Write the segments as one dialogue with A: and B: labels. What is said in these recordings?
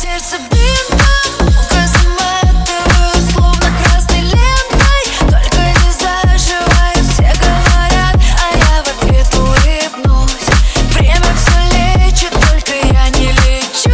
A: сердце бинтом, мука заматываю, словно красной лентой. Только не заживает, все говорят, а я в ответ улыбнусь. Время все лечит, только я не лечусь.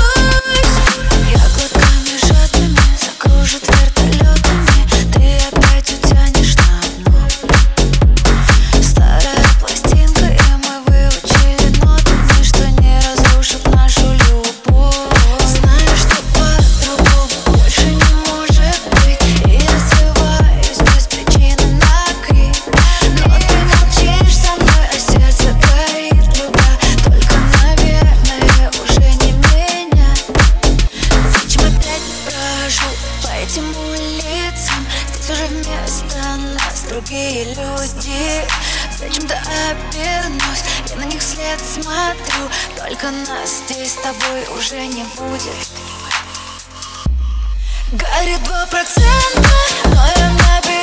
A: Я глотками жадными закружит вертолетами, ты опять утянешь на дно. Старая пластинка, и мы выучили нотами, что не разрушит нашу любовь. Знаю, что по-другому больше не может быть, и я срываюсь без причины на крик. Но ты молчишь со мной, а сердце горит, любя. Только, наверное, уже не меня. Зачем опять брожу по этим улицам? Здесь уже вместо нас другие люди. Зачем-то обернусь, я на них вслед смотрю. Только нас здесь с тобой уже не будет. Горит 2%, но я наберу.